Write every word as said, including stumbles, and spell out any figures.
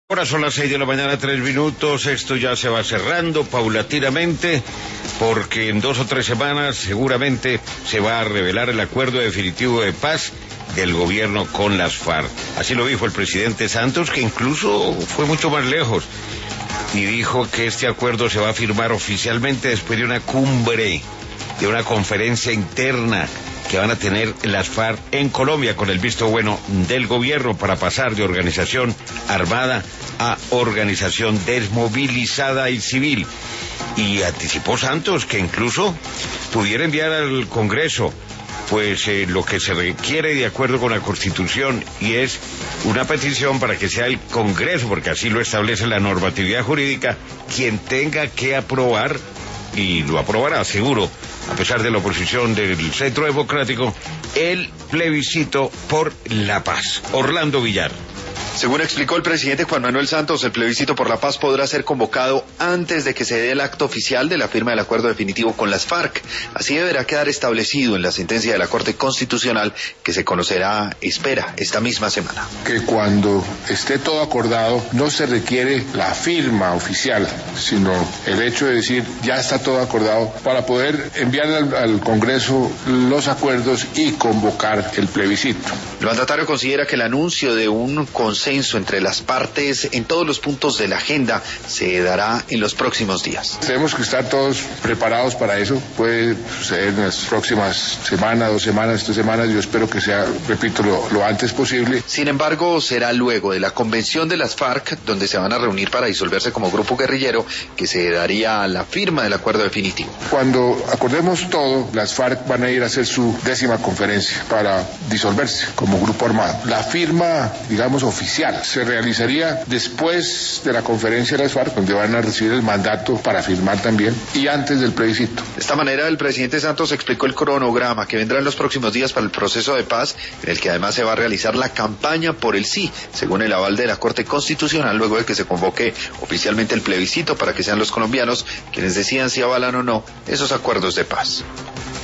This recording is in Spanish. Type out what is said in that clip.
Ahora son las seis de la mañana, tres minutos, esto ya se va cerrando paulatinamente, porque en dos o tres semanas seguramente se va a revelar el acuerdo definitivo de paz del gobierno con las FARC. Así lo dijo el presidente Santos, que incluso fue mucho más lejos, y dijo que este acuerdo se va a firmar oficialmente después de una cumbre, de una conferencia interna que van a tener las FARC en Colombia, con el visto bueno del gobierno para pasar de organización armada a organización desmovilizada y civil. Y anticipó Santos que incluso pudiera enviar al Congreso pues eh, lo que se requiere de acuerdo con la Constitución, y es una petición para que sea el Congreso, porque así lo establece la normatividad jurídica, quien tenga que aprobar, y lo aprobará seguro, a pesar de la oposición del Centro Democrático, el plebiscito por la paz. Orlando Villar. Según explicó el presidente Juan Manuel Santos, el plebiscito por la paz podrá ser convocado antes de que se dé el acto oficial de la firma del acuerdo definitivo con las FARC. Así deberá quedar establecido en la sentencia de la Corte Constitucional, que se conocerá, espera, esta misma semana. Que cuando esté todo acordado no se requiere la firma oficial, sino el hecho de decir ya está todo acordado para poder enviar al, al Congreso los acuerdos y convocar el plebiscito. El mandatario considera que el anuncio de un consenso entre las partes en todos los puntos de la agenda se dará en los próximos días. Tenemos que estar todos preparados para eso. Puede suceder en las próximas semanas, dos semanas, tres semanas. Yo espero que sea, repito, lo, lo antes posible. Sin embargo, será luego de la convención de las FARC, donde se van a reunir para disolverse como grupo guerrillero, que se daría la firma del acuerdo definitivo. Cuando acordemos todo, las FARC van a ir a hacer su décima conferencia para disolverse como grupo armado. La firma, digamos, oficial se realizaría después de la conferencia de las FARC, donde van a recibir el mandato para firmar también, y antes del plebiscito. De esta manera, el presidente Santos explicó el cronograma que vendrá en los próximos días para el proceso de paz, en el que además se va a realizar la campaña por el sí, según el aval de la Corte Constitucional, luego de que se convoque oficialmente el plebiscito para que sean los colombianos quienes decidan si avalan o no esos acuerdos de paz.